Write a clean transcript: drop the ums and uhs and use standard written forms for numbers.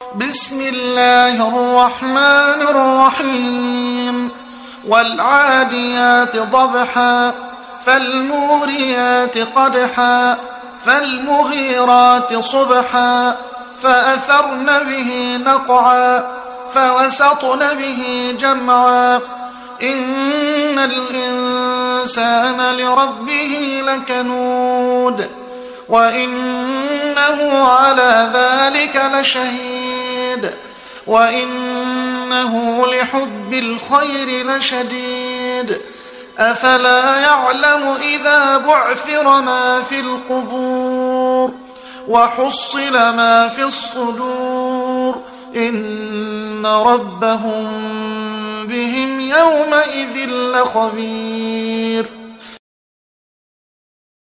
بسم الله الرحمن الرحيم والعاديات ضبحا فالموريات قدحا فالمغيرات صبحا فأثرن به نقعا فوسطن به جمعا إن الإنسان لربه لكنود وإنه على ذلك لشهيد وإنه لحب الخير لشديد أفلا يعلم إذا بعثر ما في القبور وحصل ما في الصدور إن ربهم بهم يومئذ لخبير